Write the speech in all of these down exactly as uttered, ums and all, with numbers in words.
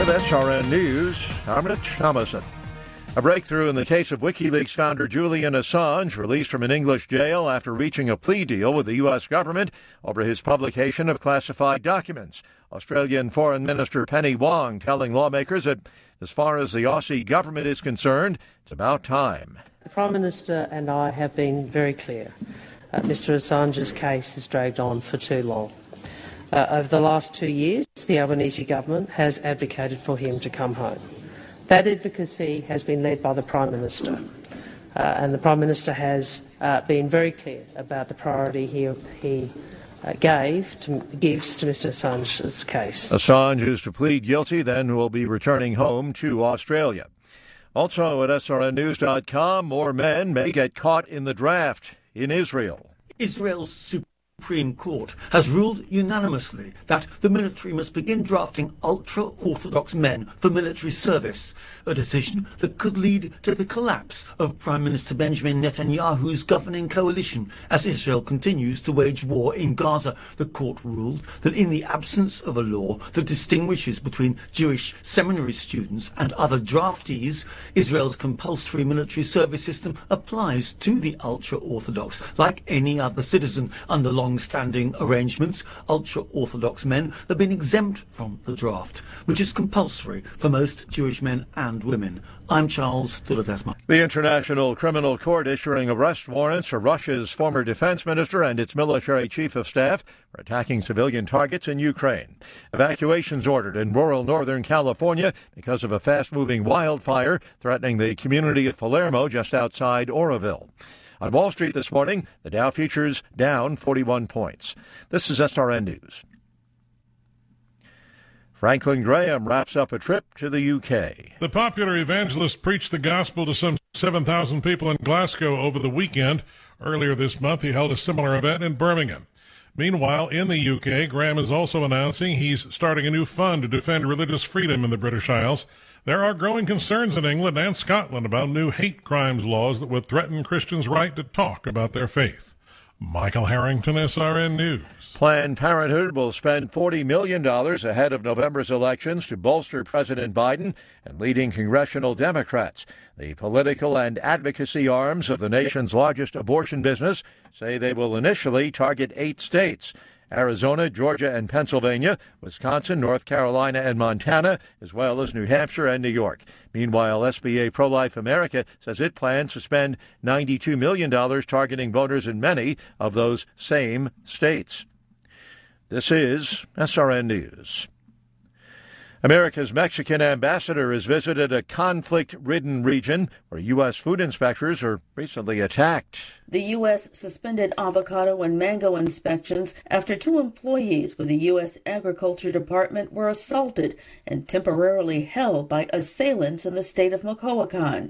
With S R N News, I'm Rich Thomason. A breakthrough in the case of WikiLeaks founder Julian Assange, released from an English jail after reaching a plea deal with the U S government over his publication of classified documents. Australian Foreign Minister Penny Wong telling lawmakers that as far as the Aussie government is concerned, it's about time. The Prime Minister and I have been very clear. Uh, Mr Assange's case has dragged on for too long. Uh, over the last two years, the Albanese government has advocated for him to come home. That advocacy has been led by the Prime Minister, uh, and the Prime Minister has uh, been very clear about the priority he, he uh, gave to, gives to Mr Assange's case. Assange is to plead guilty, then will be returning home to Australia. Also at S R N news dot com, more men may get caught in the draft in Israel. Israel's Supreme Court has ruled unanimously that the military must begin drafting ultra-Orthodox men for military service, a decision that could lead to the collapse of Prime Minister Benjamin Netanyahu's governing coalition as Israel continues to wage war in Gaza. The court ruled that in the absence of a law that distinguishes between Jewish seminary students and other draftees, Israel's compulsory military service system applies to the ultra-Orthodox like any other citizen under law. Long-standing arrangements, ultra-Orthodox men have been exempt from the draft, which is compulsory for most Jewish men and women. I'm Charles Tulatesma. The International Criminal Court issuing arrest warrants for Russia's former defense minister and its military chief of staff for attacking civilian targets in Ukraine. Evacuations ordered in rural northern California because of a fast-moving wildfire threatening the community of Palermo just outside Oroville. On Wall Street this morning, the Dow futures down forty-one points. This is S R N News. Franklin Graham wraps up a trip to the U K. The popular evangelist preached the gospel to some seven thousand people in Glasgow over the weekend. Earlier this month, he held a similar event in Birmingham. Meanwhile, in the U K, Graham is also announcing he's starting a new fund to defend religious freedom in the British Isles. There are growing concerns in England and Scotland about new hate crimes laws that would threaten Christians' right to talk about their faith. Michael Harrington, S R N News. Planned Parenthood will spend forty million dollars ahead of November's elections to bolster President Biden and leading congressional Democrats. The political and advocacy arms of the nation's largest abortion business say they will initially target eight states: Arizona, Georgia, and Pennsylvania, Wisconsin, North Carolina, and Montana, as well as New Hampshire and New York. Meanwhile, S B A Pro-Life America says it plans to spend ninety-two million dollars targeting voters in many of those same states. This is S R N News. America's Mexican ambassador has visited a conflict-ridden region where U S food inspectors were recently attacked. The U S suspended avocado and mango inspections after two employees with the U S Agriculture Department were assaulted and temporarily held by assailants in the state of Michoacán.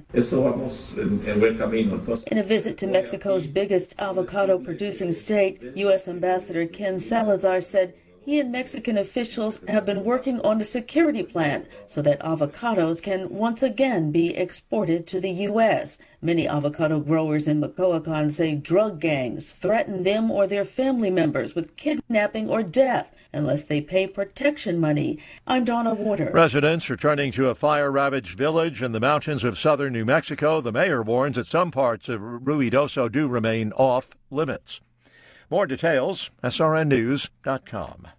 In a visit to Mexico's biggest avocado-producing state, U S Ambassador Ken Salazar said he and Mexican officials have been working on a security plan so that avocados can once again be exported to the U S. Many avocado growers in Michoacán say drug gangs threaten them or their family members with kidnapping or death unless they pay protection money. I'm Donna Warder. Residents returning to a fire-ravaged village in the mountains of southern New Mexico. The mayor warns that some parts of Ruidoso do remain off limits. More details, S R N news dot com.